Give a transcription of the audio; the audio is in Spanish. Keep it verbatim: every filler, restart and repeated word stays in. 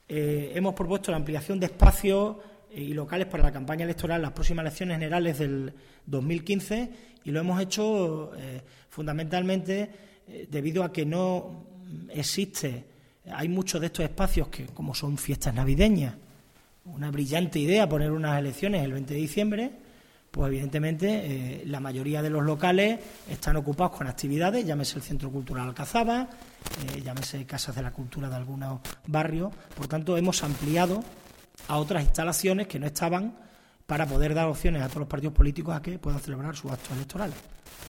eh, hemos propuesto la ampliación de espacios y locales para la campaña electoral, las próximas elecciones generales del dos mil quince, y lo hemos hecho eh, fundamentalmente eh, debido a que no existe, hay muchos de estos espacios que, como son fiestas navideñas, una brillante idea poner unas elecciones el veinte de diciembre, pues evidentemente eh, la mayoría de los locales están ocupados con actividades, llámese el Centro Cultural Alcazaba, eh, llámese Casas de la Cultura de algunos barrios. Por tanto, hemos ampliado a otras instalaciones que no estaban, para poder dar opciones a todos los partidos políticos a que puedan celebrar sus actos electorales.